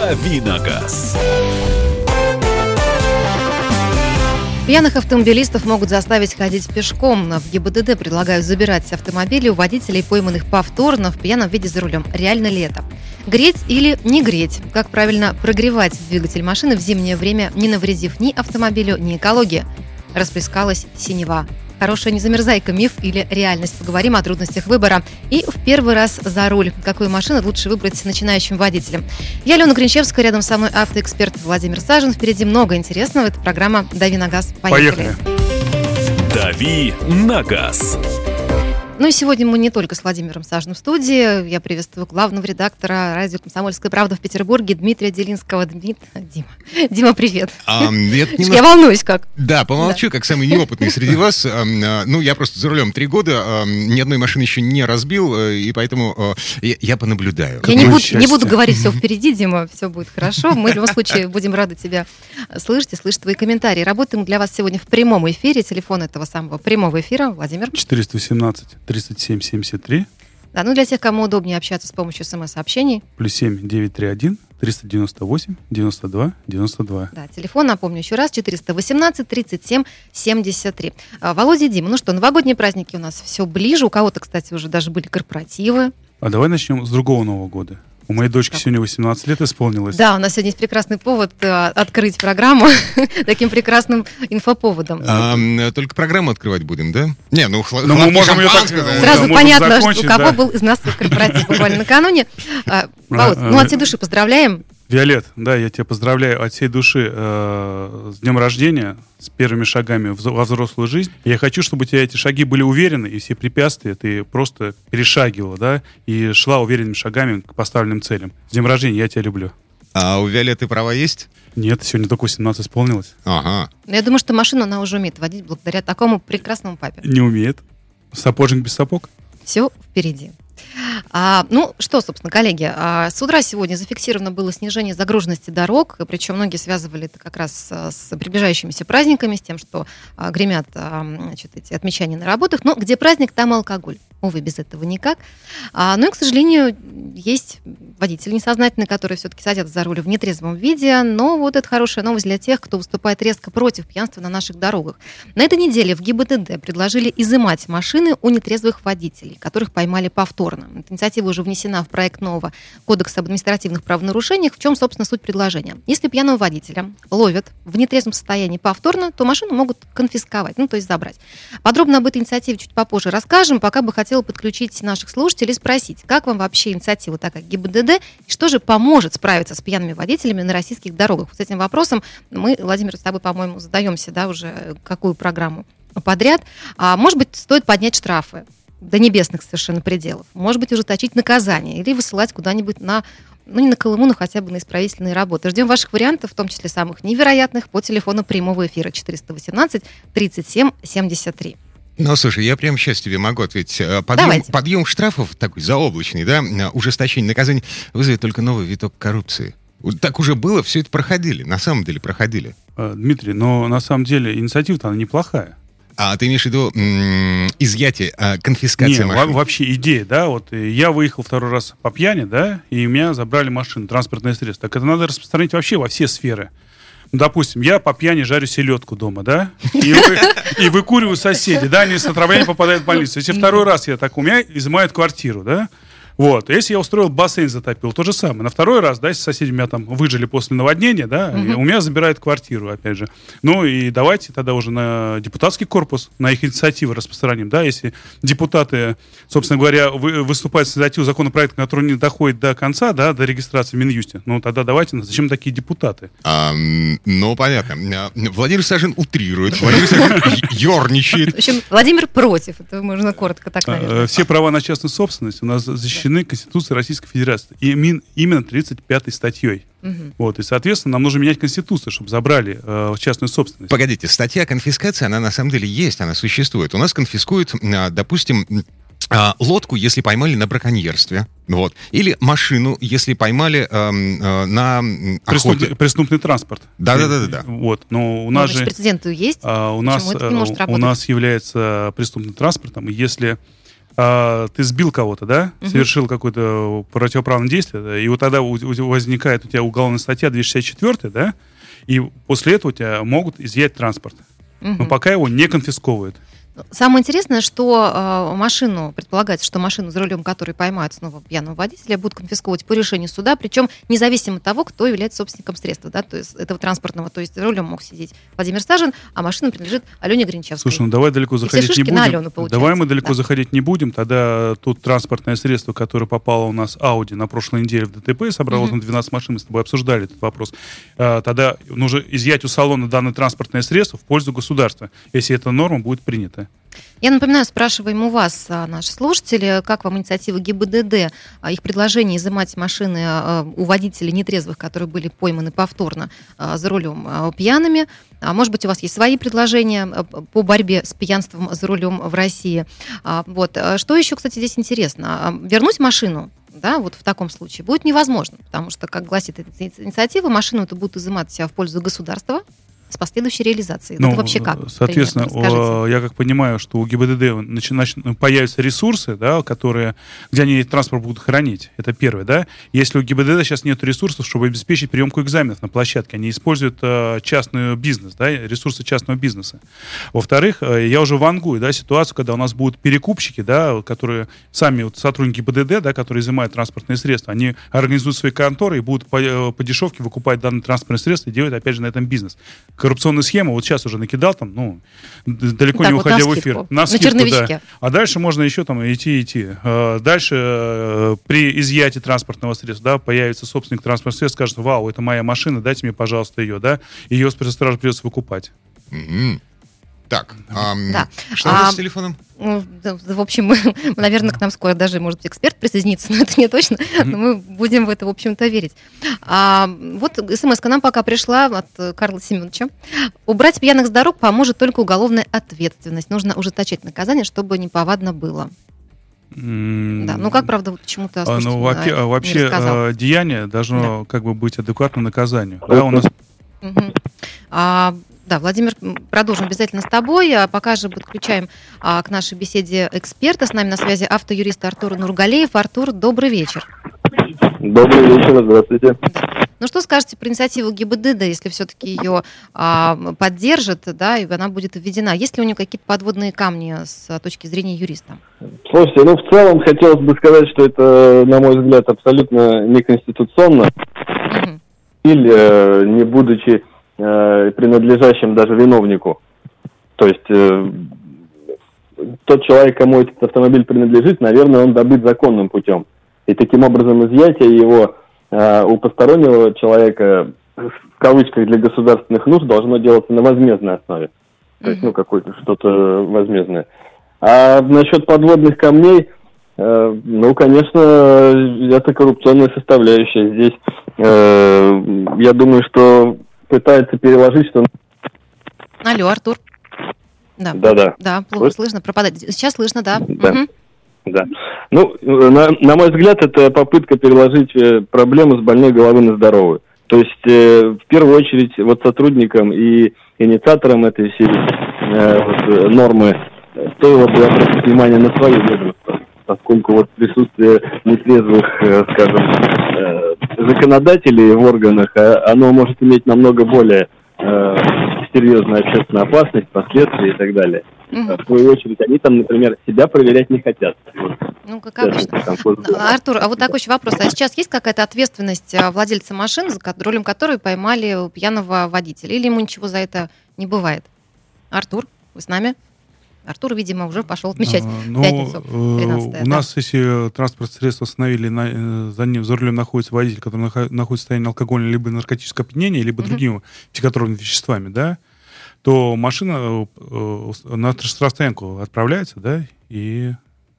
«Дави на газ». Пьяных автомобилистов могут заставить ходить пешком. В ГИБДД предлагают забирать автомобили у водителей, пойманных повторно в пьяном виде за рулем. Реально ли это? Греть или не греть? Как правильно прогревать двигатель машины в зимнее время, не навредив ни автомобилю, ни экологии? Расплескалась синева. Хорошая незамерзайка, миф или реальность? Поговорим о трудностях выбора. И в первый раз за руль. Какую машину лучше выбрать начинающим водителям? Я, Алена Гринчевская, рядом со мной автоэксперт Владимир Сажин. Впереди много интересного. Это программа «Дави на газ». Поехали. «Дави на газ». Ну и сегодня мы не только с Владимиром Сажиным в студии. Я приветствую главного редактора радио «Комсомольская правда» в Петербурге Дмитрия Делинского. Дима, привет. Я волнуюсь как. Да, помолчу, как самый неопытный среди вас. Ну, я просто за рулем 3 года, ни одной машины еще не разбил, и поэтому я понаблюдаю. Я не буду говорить все впереди, Дима, все будет хорошо. Мы в любом случае будем рады тебя слышать и слышать твои комментарии. Работаем для вас сегодня в прямом эфире. Телефон этого самого прямого эфира. Владимир. 418-37-73. Да, ну для тех, кому удобнее общаться с помощью смс-сообщений. +7 931 398 92 92. Да, телефон, напомню еще раз, 418-37-73. Володя и Дима, ну что, новогодние праздники у нас все ближе. У кого-то, кстати, уже даже были корпоративы. А давай начнем с другого Нового года. У моей дочки сегодня 18 лет исполнилось. Да, у нас сегодня есть прекрасный повод открыть программу таким прекрасным инфоповодом. Только программу открывать будем, да? Не, ну мы можем ее так сказать. Сразу понятно, у кого был из нас корпоратив буквально накануне. Володь, ну от всей души поздравляем. Виолет, да, я тебя поздравляю от всей души с днем рождения, с первыми шагами во взрослую жизнь. Я хочу, чтобы у тебя эти шаги были уверены, и все препятствия ты просто перешагивала, да, и шла уверенными шагами к поставленным целям. С днем рождения, я тебя люблю. А у Виолетты права есть? Нет, сегодня только 18 исполнилось. Ага. Я думаю, что машину она уже умеет водить благодаря такому прекрасному папе. Не умеет. Сапожник без сапог. Все впереди. Ну что, собственно, коллеги, с утра сегодня зафиксировано было снижение загруженности дорог, причем многие связывали это как раз с приближающимися праздниками, с тем, что гремят эти отмечания на работах. Но где праздник, там алкоголь. Увы, без этого никак. Ну и, к сожалению, есть водители несознательные, которые все-таки садятся за руль в нетрезвом виде. Но вот это хорошая новость для тех, кто выступает резко против пьянства на наших дорогах. На этой неделе в ГИБДД предложили изымать машины у нетрезвых водителей, которых поймали повторно. Эта инициатива уже внесена в проект нового Кодекса об административных правонарушениях. В чем, собственно, суть предложения? Если пьяного водителя ловят в нетрезвом состоянии повторно, то машину могут конфисковать, то есть забрать. Подробно об этой инициативе чуть попозже расскажем. Пока бы хотела подключить наших слушателей и спросить, как вам вообще инициатива такая ГИБДД, и что же поможет справиться с пьяными водителями на российских дорогах? Вот с этим вопросом мы, Владимир, с тобой, по-моему, задаемся, да, уже какую программу подряд. Может быть, стоит поднять штрафы до небесных совершенно пределов. Может быть, ужесточить наказание или высылать куда-нибудь не на Колыму, но хотя бы на исправительные работы. Ждем ваших вариантов, в том числе самых невероятных, по телефону прямого эфира 418-37-73. Ну, слушай, я прямо сейчас тебе могу ответить. Подъем штрафов такой заоблачный, да, ужесточение наказаний вызовет только новый виток коррупции. Так уже было, все это проходили, на самом деле проходили. Дмитрий, но на самом деле инициатива-то она неплохая. А ты имеешь в виду изъятие, конфискация машины? Вообще идея, да, вот я выехал второй раз по пьяни, да, и у меня забрали машину, транспортное средство. Так это надо распространить вообще во все сферы. Допустим, я по пьяни жарю селедку дома, да, и выкуриваю соседей, да, они с отравлением попадают в больницу. Если второй раз я так, у меня изымают квартиру, да. Вот, если я устроил бассейн, затопил, то же самое. На второй раз, да, если соседи меня там выжили после наводнения, да, у меня забирают квартиру, опять же. Ну и давайте тогда уже на депутатский корпус, на их инициативы распространим, да, если депутаты, собственно говоря, выступают с инициативой законопроекта, который не доходит до конца, да, до регистрации в Минюсте, ну тогда давайте, зачем такие депутаты? Ну, понятно. Владимир Сажин утрирует, Владимир Сажин ерничает. В общем, Владимир против, это можно коротко так, наверное. Все права на частную собственность у нас защищены Конституцией Российской Федерации. И именно 35-й статьей. Вот, и, соответственно, нам нужно менять Конституцию, чтобы забрали частную собственность. Погодите, статья конфискации, она на самом деле есть, она существует. У нас конфискуют, допустим, лодку, если поймали на браконьерстве. Вот. Или машину, если поймали на охоте. Преступный транспорт. Да. Вот. Но у нас же прецеденты есть. у нас является преступным транспортом, если ты сбил кого-то, да, совершил какое-то противоправное действие, да, и вот тогда возникает у тебя уголовная статья 264, да, и после этого у тебя могут изъять транспорт. Но пока его не конфисковывают. Самое интересное, что машину, предполагается, что машину, за рулем которой поймают снова пьяного водителя, будут конфисковывать по решению суда, причем независимо от того, кто является собственником средства, да, то есть этого транспортного. То есть за рулем мог сидеть Владимир Сажин, а машина принадлежит Алене Гринчевской. Слушай, ну давай далеко заходить не будем. Алену, давай мы далеко заходить не будем. Тогда тут транспортное средство, которое попало у нас Audi на прошлой неделе в ДТП, собралось на 12 машин, мы с тобой обсуждали этот вопрос. Тогда нужно изъять у салона данное транспортное средство в пользу государства, если эта норма будет принята. Я напоминаю, спрашиваем у вас, наши слушатели, как вам инициатива ГИБДД, их предложение изымать машины у водителей нетрезвых, которые были пойманы повторно за рулем пьяными. Может быть, у вас есть свои предложения по борьбе с пьянством за рулем в России. Вот. Что еще, кстати, здесь интересно? Вернуть машину, да, вот в таком случае будет невозможно, потому что, как гласит эта инициатива, машину это будут изымать в пользу государства с последующей реализацией. Ну, это вообще как? Соответственно, я как понимаю, что у ГИБДД появятся ресурсы, да, где они транспорт будут хранить. Это первое, да. Если у ГИБДД сейчас нет ресурсов, чтобы обеспечить приемку экзаменов на площадке, они используют частный бизнес, да, ресурсы частного бизнеса. Во-вторых, я уже вангую, да, ситуацию, когда у нас будут перекупщики, да, которые сами вот, сотрудники ГИБДД, да, которые изымают транспортные средства, они организуют свои конторы и будут по дешевке выкупать данные транспортные средства и делать, опять же, на этом бизнес. Коррупционная схема, вот сейчас уже накидал там, ну, далеко так, не уходя в эфир. На скидку, да. А дальше можно еще там идти. Дальше при изъятии транспортного средства, да, появится собственник транспортного средства, скажет: вау, это моя машина, дайте мне, пожалуйста, ее, да, ее сразу придется выкупать. Так, да. Что у нас с телефоном? В общем, наверное, к нам скоро даже, может быть, эксперт присоединится, но это не точно, но мы будем в это, в общем-то, верить. Вот смс-ка нам пока пришла от Карла Семеновича. Убрать пьяных с дорог поможет только уголовная ответственность. Нужно ужесточать наказание, чтобы неповадно было. Да, ну как, правда, почему-то вообще деяние должно как бы быть адекватно наказанию. Да, у нас... Да, Владимир, продолжим обязательно с тобой. Пока же подключаем к нашей беседе эксперта. С нами на связи автоюрист Артур Нургалеев. Артур, добрый вечер. Добрый вечер, здравствуйте. Ну что скажете про инициативу ГИБДД, если все-таки ее поддержат, да, и она будет введена? Есть ли у нее какие-то подводные камни с точки зрения юриста? Слушайте, ну в целом хотелось бы сказать, что это, на мой взгляд, абсолютно неконституционно. Или не будучи принадлежащим даже виновнику. То есть тот человек, кому этот автомобиль принадлежит, наверное, он добыт законным путем. И таким образом изъятие его у постороннего человека, в кавычках, для государственных нужд, должно делаться на возмездной основе. То есть, ну, какое-то что-то возмездное. А насчет подводных камней, ну, конечно, это коррупционная составляющая. Здесь, я думаю, что пытается переложить, что... Алло, Артур. Да. Да, плохо слышно, пропадает. Сейчас слышно, да. Да. Да. Ну, на мой взгляд, это попытка переложить проблему с больной головы на здоровую. То есть, в первую очередь, вот сотрудникам и инициаторам этой всей нормы стоило бы обратить внимание на свое ведомство, поскольку вот присутствие нетрезвых, скажем, законодателей в органах, оно может иметь намного более серьезную общественную опасность, последствия и так далее. В свою очередь, они там, например, себя проверять не хотят. Ну, как обычно. Артур, а вот такой еще вопрос. А сейчас есть какая-то ответственность владельца машин, за рулем которой поймали пьяного водителя? Или ему ничего за это не бывает? Артур, вы с нами? Артур, видимо, уже пошел отмечать пятницу, 13-е. У нас, если транспортное средство остановили, за рулем находится водитель, который находится в состоянии алкогольного либо наркотического опьянения, либо другими психотропными веществами, да, то машина на штрафстоянку отправляется, да, и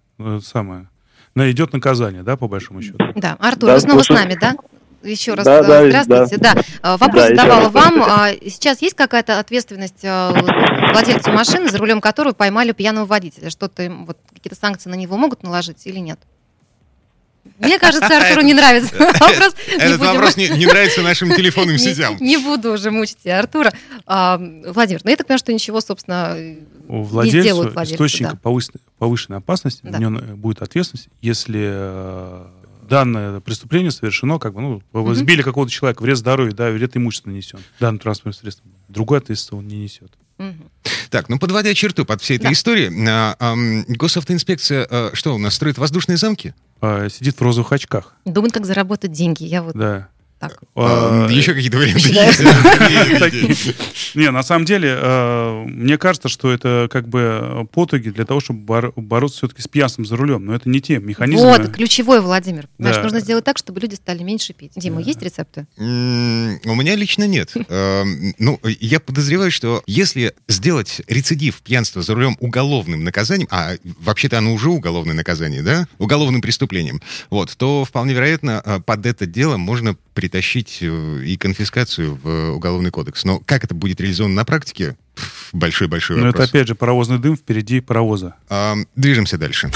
идет наказание, да, по большому счету. Да, Артур, вы снова с нами, да? Еще раз здравствуйте. Да. Вопрос задавала вам. Сейчас есть какая-то ответственность владельцу машины, за рулем которой поймали пьяного водителя? Что-то, вот, какие-то санкции на него могут наложить или нет? Мне кажется, Артуру не нравится вопрос. Этот вопрос не нравится нашим телефонным сетям. Не буду уже мучить Артура. Владимир, ну я так понимаю, что ничего, собственно, У не сделают владельца владельцы. источника Да. повышенной опасности, Да. у него будет ответственность, если данное преступление совершено, сбили какого-то человека, вред здоровью, да, вред имуществу нанесен данным транспортным средством. Другой ответственность он не несет. Мгм. Так, ну подводя черту под всей этой Да. историей, госавтоинспекция что у нас, строит воздушные замки? Сидит в розовых очках. Думает, как заработать деньги. Я вот Да. так. Еще какие-то варианты Считаю. есть? Не, на самом деле, мне кажется, что это как бы потуги для того, чтобы бороться все-таки с пьянством за рулем. Но это не те механизмы. Вот, ключевой, Владимир. Понимаешь, Да. нужно сделать так, чтобы люди стали меньше пить. Дима, есть рецепты? У меня лично нет. Ну, я подозреваю, что если сделать рецидив пьянства за рулем уголовным наказанием, а вообще-то оно уже уголовное наказание, да, уголовным преступлением, вот, то вполне вероятно под это дело можно притащить и конфискацию в Уголовный кодекс. Но как это будет реализовано на практике? Большой-большой Но это вопрос. опять же паровозный дым впереди паровоза. Движемся дальше.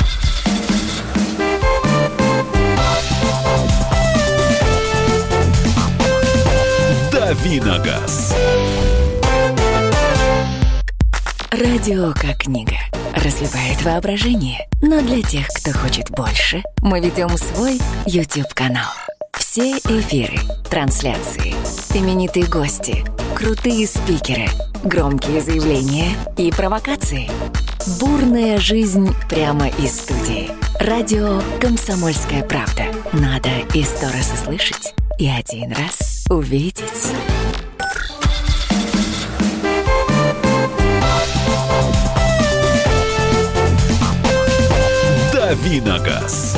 «Дави на газ». Радио как книга. Разливает воображение. Но для тех, кто хочет больше, мы ведем свой YouTube-канал. Все эфиры, трансляции, именитые гости, крутые спикеры, громкие заявления и провокации. Бурная жизнь прямо из студии. Радио «Комсомольская правда». Надо и 100 раз услышать, и 1 раз увидеть. «Дави на газ».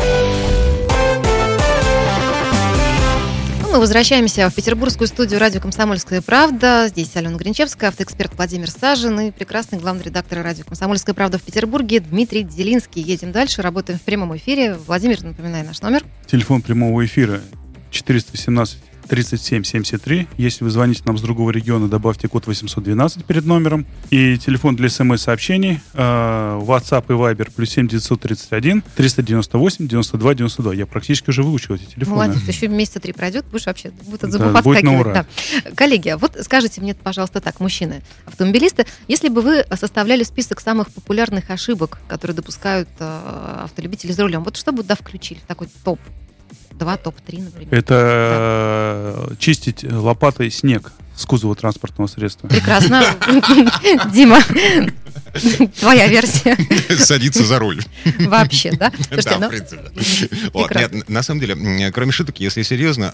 Мы возвращаемся в петербургскую студию радио «Комсомольская правда». Здесь Алена Гринчевская, автоэксперт Владимир Сажин и прекрасный главный редактор радио «Комсомольская правда» в Петербурге Дмитрий Делинский. Едем дальше, работаем в прямом эфире. Владимир, напоминай наш номер. Телефон прямого эфира 418 37 73. Если вы звоните нам с другого региона, добавьте код 812 перед номером. И телефон для смс-сообщений WhatsApp и Viber +7 931 398 92 92. Я практически уже выучил эти телефоны. Молодец, еще месяца 3 пройдет, будешь вообще будут от Да, зубов будет на отскакивать. ура. Да. Коллеги, а вот скажите мне, пожалуйста, так, мужчины, автомобилисты, если бы вы составляли список самых популярных ошибок, которые допускают автолюбители за рулем, вот что бы включили в такой топ-2, топ-3, например? Это чистить лопатой снег с кузова транспортного средства. Прекрасно. Дима, твоя версия Садиться за руль. вообще, да? Слушайте, Да, ну, в принципе. Вот, прекрасно. нет, на самом деле, кроме шуток, если серьезно,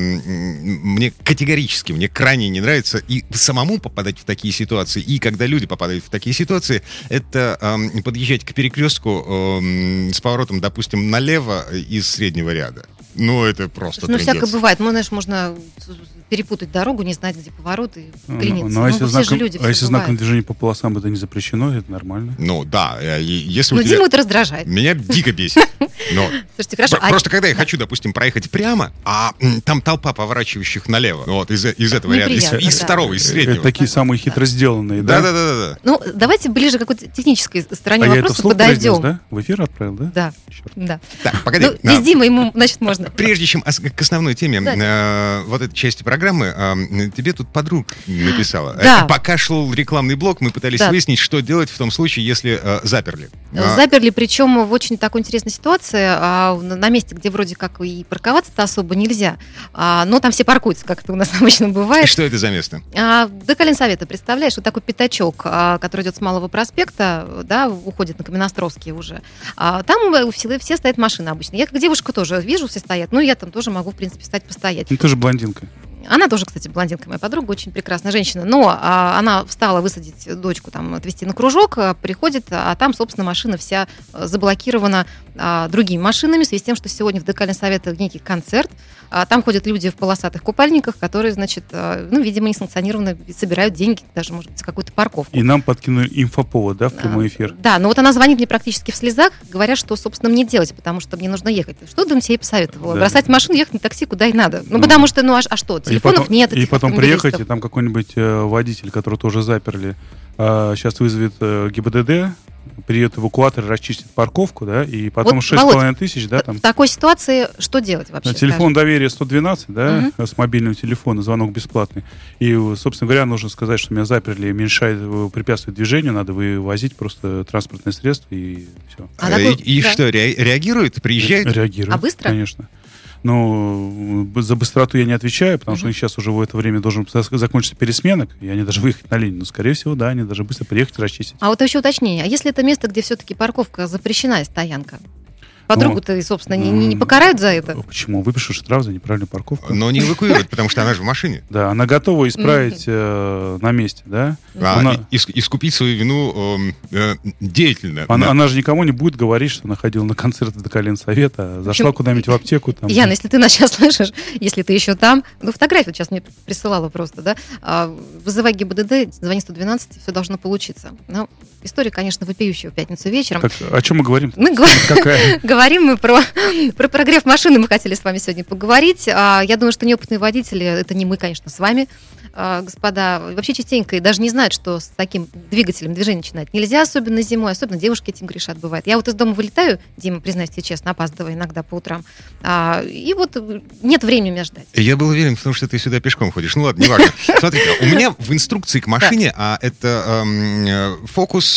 мне крайне не нравится и самому попадать в такие ситуации, и когда люди попадают в такие ситуации, это подъезжать к перекрестку с поворотом, допустим, налево из среднего ряда. Ну, это просто Ну, трындец. всякое бывает. Ну, знаешь, можно перепутать дорогу, не знать, где поворот, и вклиниться. Ну, а если, все же люди, а если все знаком бывает. движения по полосам это не запрещено, это нормально. Ну, да, если Ну, у тебя... Диму это раздражает. Меня дико бесит. Но Слушайте, хорошо. Просто когда я хочу, допустим, проехать прямо, а там толпа поворачивающих налево, вот из этого ряда, Неприятно, из да. второго, из среднего. Это такие самые хитро сделанные, да? Да. Ну, давайте ближе к какой-то технической стороне А я это вопроса вслух произнес, подойдем. да? В эфир отправил, да? Да, Черт. да. Так, погоди. Ну, без Димы ему, значит, можно. Прежде чем к основной теме Да. вот этой части программы, тебе тут подруга написала. Да. Пока шел рекламный блок, мы пытались Да. выяснить, что делать в том случае, если заперли. Заперли, причем в очень такой интересной ситуации, на месте, где вроде как и парковаться-то особо нельзя, но там все паркуются, как это у нас обычно бывает. Что это за место? До Калинсовета, представляешь, вот такой пятачок, который идет с Малого проспекта, да, уходит на Каменноостровский уже. Там все стоят машины обычно. Я как девушка тоже вижу, все стоят, ну, я там тоже могу, в принципе, встать, постоять. Ну, ты же блондинка. Она тоже, кстати, блондинка, моя подруга, очень прекрасная женщина. Но она встала высадить дочку, там, отвезти на кружок, приходит, а там, собственно, машина вся заблокирована другими машинами, в связи с тем, что сегодня в ДК Ленсовета некий концерт. Там ходят люди в полосатых купальниках, которые, значит, ну, видимо, несанкционированно собирают деньги, даже, может быть, за какую-то парковку. И нам подкинули инфоповод, да, в прямой эфир. Да, но вот она звонит мне практически в слезах, говоря, что, собственно, мне делать, потому что мне нужно ехать. Что ты себе посоветовала? Да. Бросать машину, ехать на такси, куда и надо. Ну, потому что, ну, а что? Телефонов нет. И этих потом автомобилистов. приехать, и там какой-нибудь водитель, которого тоже заперли, сейчас вызовет ГИБДД, приедет эвакуатор, расчистит парковку, да, и потом Вот, 6,5 тысяч, да, там. В такой ситуации что делать вообще? Телефон доверия 112, да, с мобильного телефона, звонок бесплатный. И, собственно говоря, нужно сказать, что меня заперли, мешает, препятствует движению, надо вывозить просто транспортное средство и все. И что, реагирует, приезжает? Реагирует. А быстро? Конечно. Но за быстроту я не отвечаю, потому что сейчас уже в это время должен закончиться пересменок, и они даже выехать на линию. Но, скорее всего, да, они должны быстро приехать и расчистить. А вот еще уточнение. А если это место, где все-таки парковка запрещена, стоянка? Подругу-то, собственно, не покарают за это? Почему? Выпишут штраф за неправильную парковку. Но не эвакуируют, потому что она же в машине. Да, она готова исправить на месте, да? Искупить свою вину деятельно. Она же никому не будет говорить, что она ходила на концерты до колен совета, зашла куда-нибудь в аптеку. Там. Яна, если ты нас сейчас слышишь, если ты еще там, фотографию сейчас мне присылала просто, да? Вызывай ГИБДД, звони 112, все должно получиться. Но история, конечно, вопиющая в пятницу вечером. Так, о чем мы говорим? Мы говорим мы про прогрев машины, мы хотели с вами сегодня поговорить. Я думаю, что неопытные водители, это не мы, конечно, с вами, господа, вообще частенько и даже не знают, что с таким двигателем движение начинать нельзя, особенно зимой, особенно девушки этим грешат, бывает. Я вот из дома вылетаю, Дима, признаюсь тебе честно, опаздывая иногда по утрам, и вот нет времени меня ждать. Я был уверен, потому что ты сюда пешком ходишь. Ну ладно, неважно. Смотрите, у меня в инструкции к машине, это Focus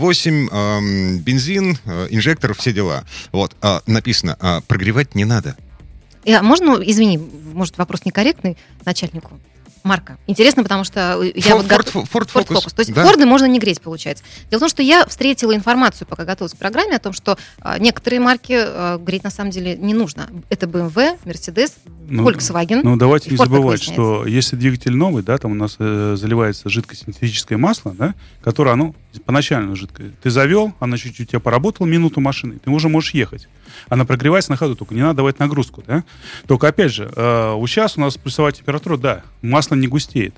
1.8, бензин, инжектор, все дела. Вот, написано, прогревать не надо. Можно, извини, может, вопрос некорректный начальнику? Марка. Интересно, потому что я Ford Focus. То есть Форды можно не греть, получается. Дело в том, что я встретила информацию, пока готовилась к программе, о том, что некоторые марки греть на самом деле не нужно. Это BMW, Mercedes, Volkswagen. Ну, давайте не забывать, что если двигатель новый, да, там у нас заливается жидкосинтетическое масло, да, которое, оно поначально жидкое. Ты завел, она чуть-чуть у тебя поработала минуту машины, ты уже можешь ехать. Она прогревается на ходу, только не надо давать нагрузку, да. Только, опять же, сейчас у нас плюсовая температура, да, масло не густеет.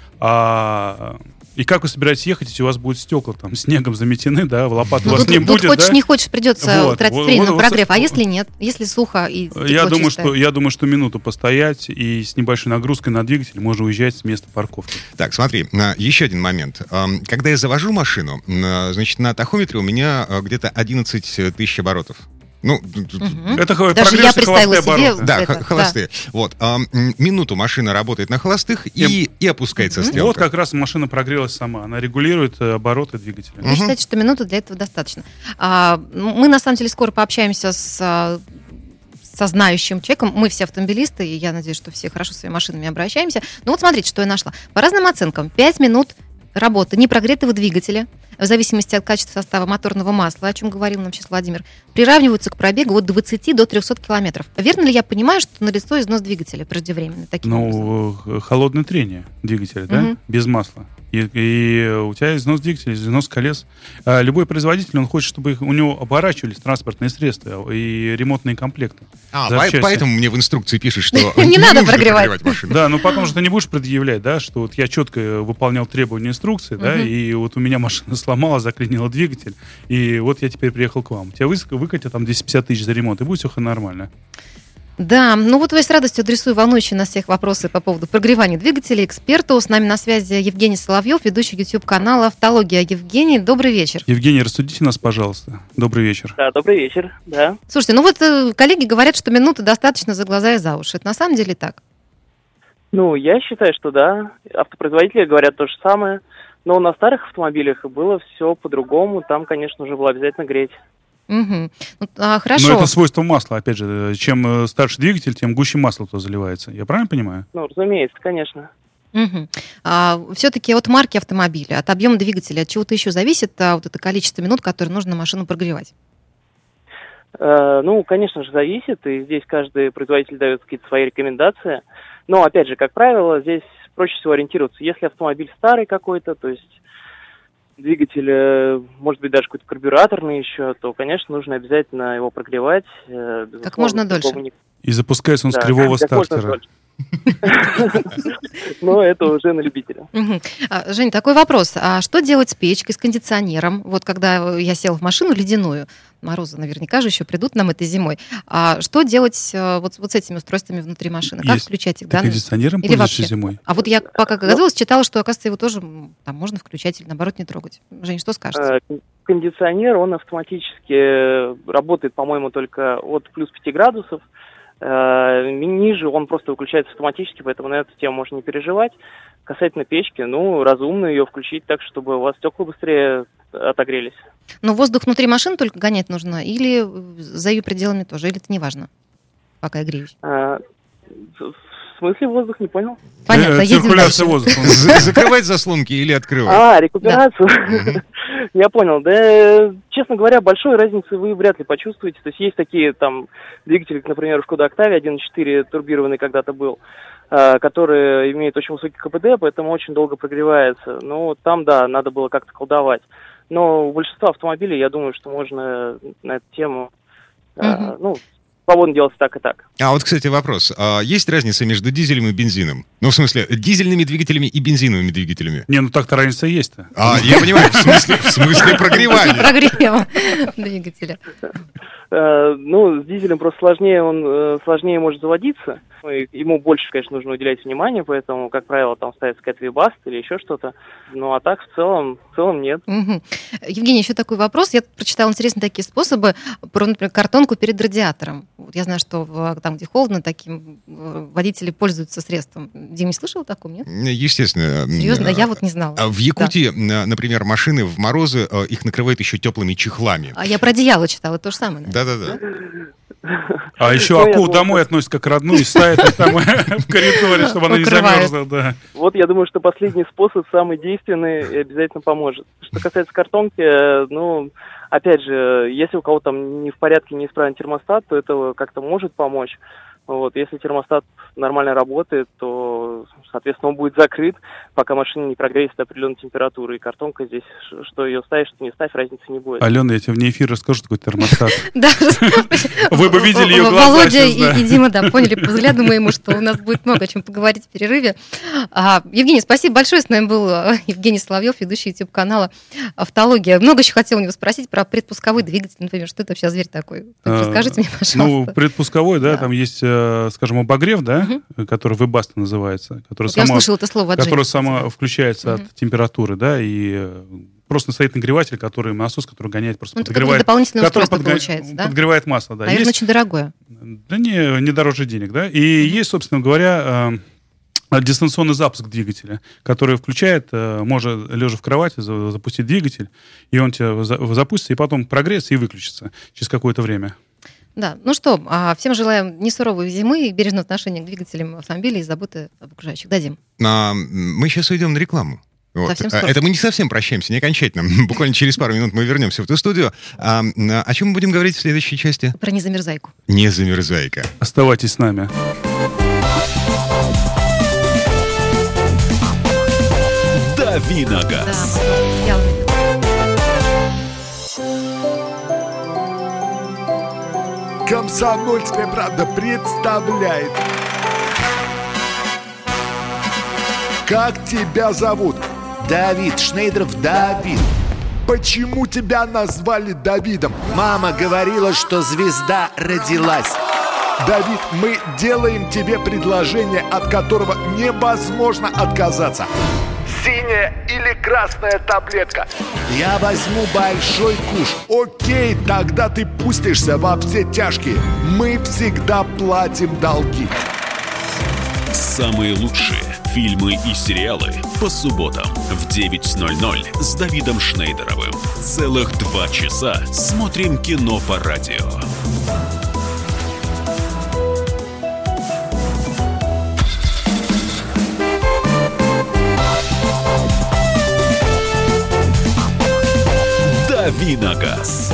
И как вы собираетесь ехать, если у вас будут стекла там снегом заметены, да, в лопату у вас не будет, хочешь, да? не хочешь, придется тратить время на прогрев. А если нет? Если сухо и я думаю, что минуту постоять и с небольшой нагрузкой на двигатель можно уезжать с места парковки. Так, смотри, еще один момент. Когда я завожу машину, значит, на тахометре у меня где-то 11 тысяч оборотов. Ну, это даже я представила себе. Да, холостые. Да. Вот. Минуту машина работает на холостых и опускается стрелка. Вот как раз машина прогрелась сама. Она регулирует обороты двигателя. Вы считаете, что минуты для этого достаточно? Мы, на самом деле, скоро пообщаемся со знающим человеком. Мы все автомобилисты, и я надеюсь, что все хорошо с своими машинами обращаемся. Ну вот смотрите, что я нашла. По разным оценкам, 5 минут работы непрогретого двигателя, в зависимости от качества состава моторного масла, о чем говорил нам сейчас Владимир, приравниваются к пробегу от 20 до 300 километров. Верно ли я понимаю, что налицо износ двигателя преждевременный? Таким образом? Холодное трение двигателя, да, без масла. И у тебя износ двигателя, износ колес. Любой производитель, он хочет, чтобы у него оборачивались транспортные средства и ремонтные комплекты. Поэтому мне в инструкции пишут, что не надо прогревать машину. Да, но потом же ты не будешь предъявлять, да, что вот я четко выполнял требования инструкции, да, и вот у меня машина сломала, заклинила двигатель, и вот я теперь приехал к вам. Тебя выкатят там 250 тысяч за ремонт, и будет все нормально. Да, ну вот я с радостью адресую волнующие нас всех вопросы по поводу прогревания двигателей эксперту. С нами на связи Евгений Соловьев, ведущий YouTube-канала «Автология». Евгений, добрый вечер. Евгений, рассудите нас, пожалуйста. Добрый вечер. Да, добрый вечер, да. Слушайте, ну вот коллеги говорят, что минуты достаточно за глаза и за уши. Это на самом деле так? Ну, я считаю, что да. Автопроизводители говорят то же самое. Но на старых автомобилях было все по-другому. Там, конечно, уже было обязательно греть. Угу. Хорошо. Но это свойство масла, опять же. Чем старше двигатель, тем гуще масло то заливается. Я правильно понимаю? Ну, разумеется, конечно. Угу. Все-таки от марки автомобиля, от объема двигателя, от чего-то еще зависит вот это количество минут, которое нужно машину прогревать? Ну, конечно же, зависит. И здесь каждый производитель дает какие-то свои рекомендации. Но, опять же, как правило, здесь проще всего ориентироваться. Если автомобиль старый какой-то, то есть двигатель, может быть, даже какой-то карбюраторный еще, то, конечно, нужно обязательно его прогревать. Как можно дольше. И запускается он с кривого стартера. Но это уже на любителя. Жень, такой вопрос. А что делать с печкой, с кондиционером? Вот когда я села в машину ледяную, морозы наверняка же еще придут нам этой зимой. А что делать вот с этими устройствами внутри машины? Как включать их? Ты кондиционером или пользуешься вообще? зимой? А вот я пока готовилась, читала, что, оказывается, его тоже там можно включать или, наоборот, не трогать. Жень, что скажете? Кондиционер, он автоматически работает, по-моему, только от плюс 5 градусов. Ниже он просто выключается автоматически, поэтому на эту тему можно не переживать. Касательно печки, разумно ее включить так, чтобы у вас стекла быстрее отогрелись. Но воздух внутри машины только гонять нужно или за ее пределами тоже? Или это не важно, пока я греюсь? В смысле воздух, не понял? Понятно, едем дальше. воздуха. Закрывать заслонки или открывать? Рекуперацию. Я понял. Да, честно говоря, большой разницы вы вряд ли почувствуете. То есть есть такие там двигатели, как, например, в Skoda Octavia 1.4 турбированный когда-то был, который имеет очень высокий КПД, поэтому очень долго прогревается. Там, да, надо было как-то колдовать. Но у большинства автомобилей, я думаю, что можно на эту тему, свободно делать так и так. А вот, кстати, вопрос. Есть разница между дизелем и бензином? В смысле, дизельными двигателями и бензиновыми двигателями? Так-то разница есть-то. Я понимаю, в смысле прогревания. Прогрева двигателя. С дизелем просто сложнее, он сложнее может заводиться. Ему больше, конечно, нужно уделять внимание, поэтому, как правило, там ставится какая-то вибаст или еще что-то. А так в целом нет. Евгений, еще такой вопрос. Я прочитала интересные такие способы про, например, картонку перед радиатором. Я знаю, что там, где холодно, таким водители пользуются средством. Дим, не слышал о таком, нет? Естественно. Серьезно? Я вот не знала. В Якутии, например, машины в морозы, их накрывают еще теплыми чехлами. А я про одеяло читала, то же самое. Да-да-да. А еще акул домой относится как родную и ставит там в коридоре, чтобы она не замерзла. Да. Вот я думаю, что последний способ самый действенный и обязательно поможет. Что касается картонки, опять же, если у кого там не в порядке, неисправен термостат, то это как-то может помочь. Если термостат нормально работает, то, соответственно, он будет закрыт, пока машина не прогреется до определенной температуры. И картонка здесь, что ее ставишь, что не ставь, разницы не будет. Алена, я тебе вне эфира расскажу, что такое термостат. Да. Вы бы видели ее глаза. Володя и Дима, поняли по взгляду моему, что у нас будет много о чем поговорить в перерыве. Евгений, спасибо большое. С нами был Евгений Соловьев, ведущий YouTube-канала «Автология». Много еще хотел у него спросить про предпусковой двигатель, например. Что это вообще за зверь такой? Расскажите мне, пожалуйста. Предпусковой, да, там есть, скажем, обогрев, да, который вебаста называется, который я слышала это слово от Жени. Который сама включается от температуры, да, и просто стоит нагреватель, который насос, который гоняет, просто подогревает. Дополнительное устройство получается, да? Подогревает масло, да. Наверное, очень дорогое. Да не дороже денег, да. И есть, собственно говоря, дистанционный запуск двигателя, который включает, можно лежа в кровати запустить двигатель, и он тебя запустится, и потом прогреется и выключится через какое-то время. Да, всем желаем не суровой зимы, бережного отношения к двигателям автомобилей и заботы об окружающих. Дадим. Мы сейчас уйдем на рекламу. Это мы не совсем прощаемся, не окончательно. Буквально через пару минут мы вернемся в эту студию. О чем мы будем говорить в следующей части? Про незамерзайку. Незамерзайка. Оставайтесь с нами. Дави на газ. Комсомольская правда представляет. Как тебя зовут? Давид Шнейдров, Давид. Почему тебя назвали Давидом? Мама говорила, что звезда родилась. Давид, мы делаем тебе предложение, от которого невозможно отказаться. Синяя или красная таблетка? Я возьму большой куш. Окей, тогда ты пустишься во все тяжкие. Мы всегда платим долги. Самые лучшие фильмы и сериалы по субботам в 9:00 с Давидом Шнейдеровым. Целых 2 часа смотрим кино по радио. Дави на газ.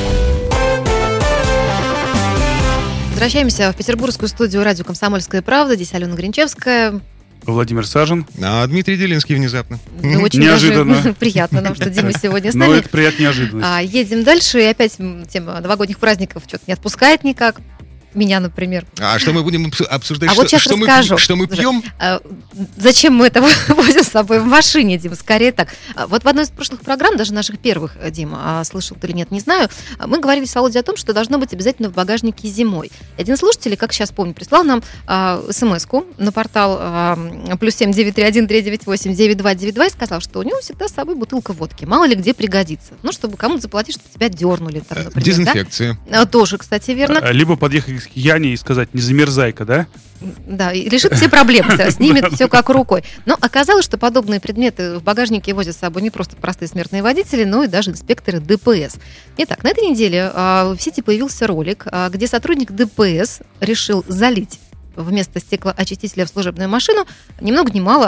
Возвращаемся в петербургскую студию радио «Комсомольская правда». Здесь Алена Гринчевская. Владимир Сажин. Дмитрий Делинский внезапно. Очень неожиданно. Приятно нам, что Дима сегодня с нами. Но это приятная неожиданность. Едем дальше. И опять тема новогодних праздников что-то не отпускает никак. меня, например. А что мы будем обсуждать? Вот сейчас расскажу. Что мы пьем? Зачем мы это возим с собой в машине, Дима? Скорее так. Вот в одной из прошлых программ, даже наших первых, Дима, слышал ты или нет, не знаю, мы говорили с Володей о том, что должно быть обязательно в багажнике зимой. Один слушатель, как сейчас помню, прислал нам смс-ку на портал +7 931 398 9292 и сказал, что у него всегда с собой бутылка водки. Мало ли где пригодится. Ну, чтобы кому-то заплатить, чтобы тебя дернули. Там, например, дезинфекция. Да? Тоже, кстати, верно. Либо подъехать к Яне и сказать: не замерзай-ка, да? Да, и решит все проблемы, снимет все как рукой. Но оказалось, что подобные предметы в багажнике возят с собой не просто простые смертные водители, но и даже инспекторы ДПС. Итак, на этой неделе в сети появился ролик, где сотрудник ДПС решил залить вместо стеклоочистителя в служебную машину ни много ни мало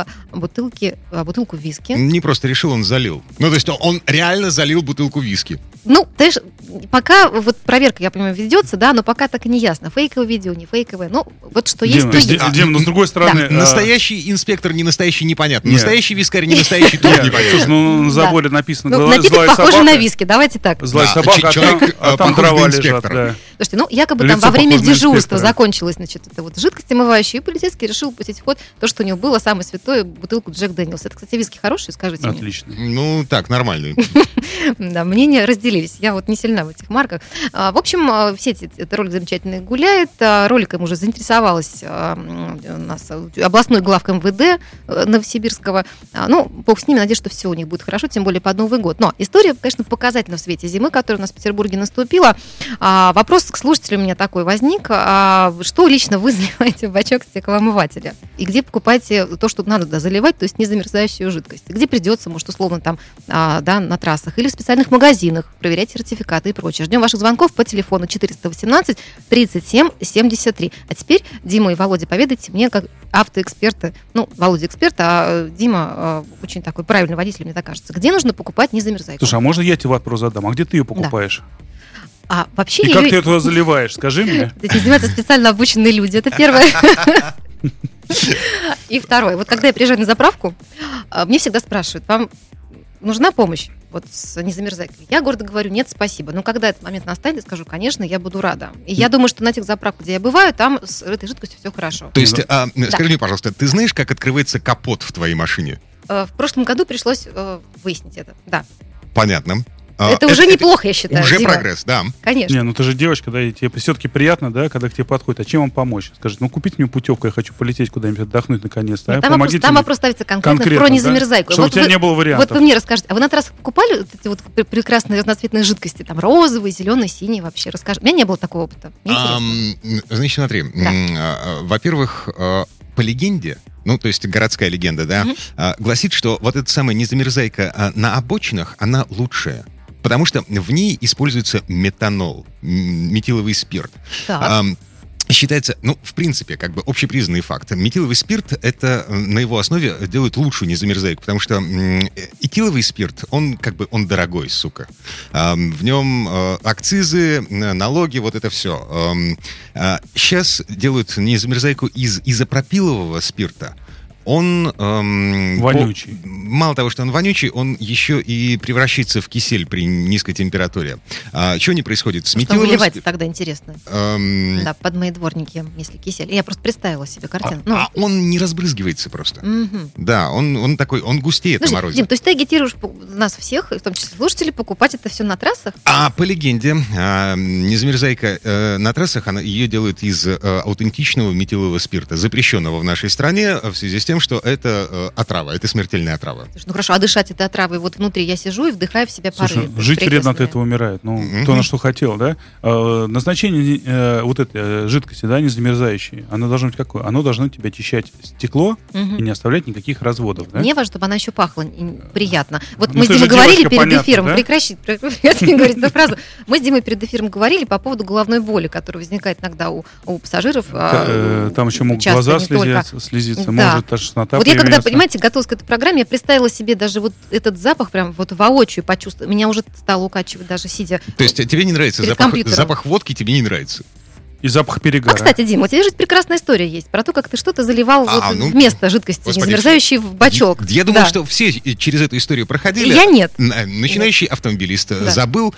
бутылку виски. Не просто решил, он залил. Ну, то есть он реально залил бутылку виски. Ну, знаешь, пока вот проверка, я понимаю, ведется, да, но пока так и не ясно, фейковое видео, не фейковое. Ну, вот что есть, то есть. Дим, но с другой стороны... Да. Настоящий инспектор, не настоящий, непонятно. Нет. Настоящий вискарь, не настоящий, тоже непонятно. Слушай, ну на заборе написано: напиток похожий на виски, давайте так. Злая собака, а там дрова лежат. Слушайте, ну, якобы там во время дежурства закончилась, значит, эта вот жидкость омывающая, и полицейский решил пустить в ход то, что у него было самое святое, бутылку Джек Дэниелс. Это, кстати, виски хорошие, скажите мне? Отлично. Ну, так, нормальный. Да, мнения разделились. Я вот не сильна в этих марках. В общем, в сети этот ролик замечательно гуляет. Роликом уже заинтересовалась у нас областной главка МВД Новосибирского. Ну, бог с ними, надеюсь, что все у них будет хорошо, тем более под Новый год. Но история, конечно, показательна в свете зимы, которая у нас в Петербурге наступила. Вопрос к слушателю у меня такой возник. Что лично вы заливаете в бачок стеклоомывателя? И где покупаете то, что надо заливать, то есть незамерзающую жидкость? Где придется, может, условно, там, да, на трассах или в специальных магазинах, проверять сертификаты и прочее. Ждем ваших звонков по телефону 418 37 73. А теперь, Дима и Володя, поведайте мне, как автоэксперты, ну, Володя эксперт, а Дима очень такой правильный водитель, мне так кажется. Где нужно покупать незамерзайку? Слушай, а можно я тебе вопрос задам? А где ты ее покупаешь? Да. Вообще и как ты ее туда заливаешь? Скажи мне. Этим занимаются специально обученные люди. Это первое. И второе. Вот когда я приезжаю на заправку, мне всегда спрашивают: вам нужна помощь вот с незамерзайкой? Я гордо говорю: нет, спасибо. Но когда этот момент настанет, я скажу: конечно, я буду рада. И я думаю, что на тех заправках, где я бываю, там с этой жидкостью все хорошо. То есть, скажи мне, пожалуйста, ты знаешь, как открывается капот в твоей машине? В прошлом году пришлось выяснить это, да. Понятно. Это уже неплохо, я считаю. Уже Дима. прогресс, да. Конечно. Не, ну ты же девочка, да, и тебе все-таки приятно, да, когда к тебе подходит: а чем вам помочь? Скажет: ну купите мне путевку, я хочу полететь куда-нибудь отдохнуть наконец-то. Нет, там вопрос ставится конкретно про незамерзайку. Да? Чтобы вот у тебя не было вариантов. Вот вы мне расскажете, а вы на трассах покупали вот эти вот прекрасные разноцветные жидкости, там розовые, зеленые, синие вообще? Расскажи. У меня не было такого опыта. Значит, смотри, во-первых, по легенде, ну, то есть городская легенда, да, гласит, что вот эта самая незамерзайка на обочинах, она лучшая. Потому что в ней используется метанол, метиловый спирт. Считается, ну, в принципе, как бы общепризнанный факт. Метиловый спирт, это на его основе делают лучшую незамерзайку, потому что этиловый спирт, он как бы, он дорогой, сука. В нем акцизы, налоги, вот это все. Сейчас делают незамерзайку из изопропилового спирта. Он вонючий. Мало того, что он вонючий, он еще и превращается в кисель при низкой температуре. Что не происходит с метиловым? Что выливается тогда, интересно? Да, под мои дворники, если кисель. Я просто представила себе картину. Он не разбрызгивается просто. Да, он такой, он густеет на морозе. Дим, то есть ты агитируешь нас всех, в том числе слушателей, покупать это все на трассах? А по легенде, незамерзайка на трассах, ее делают из аутентичного метилового спирта, запрещенного в нашей стране в связи с тем, что это отрава, это смертельная отрава. Слушай, ну хорошо, а дышать этой отравой? Вот внутри я сижу и вдыхаю в себя пары. Слушай, жить вредно от этого умирает. Ну, кто на что хотел, да? Назначение вот этой жидкости, да, незамерзающей, оно должно быть какое? Оно должно тебе очищать стекло и не оставлять никаких разводов, да? Мне важно, чтобы она еще пахла приятно. Вот мы с Димой говорили перед эфиром, да? Прекрати говорить эту фразу. Мы с Димой перед эфиром говорили по поводу головной боли, которая возникает иногда у пассажиров. Там еще могут глаза слезиться, может тошнота. Вот я когда, понимаете, готовилась к этой программе, я представила себе даже вот этот запах прям вот воочию почувствовала. Меня уже стало укачивать даже сидя. То есть тебе не нравится запах водки, тебе не нравится? И запах перегара. Кстати, Дим, у тебя же прекрасная история есть про то, как ты что-то заливал вместо жидкости, Господи, незамерзающей в бачок. Я думаю, что все через эту историю проходили. Я нет. Начинающий автомобилист забыл,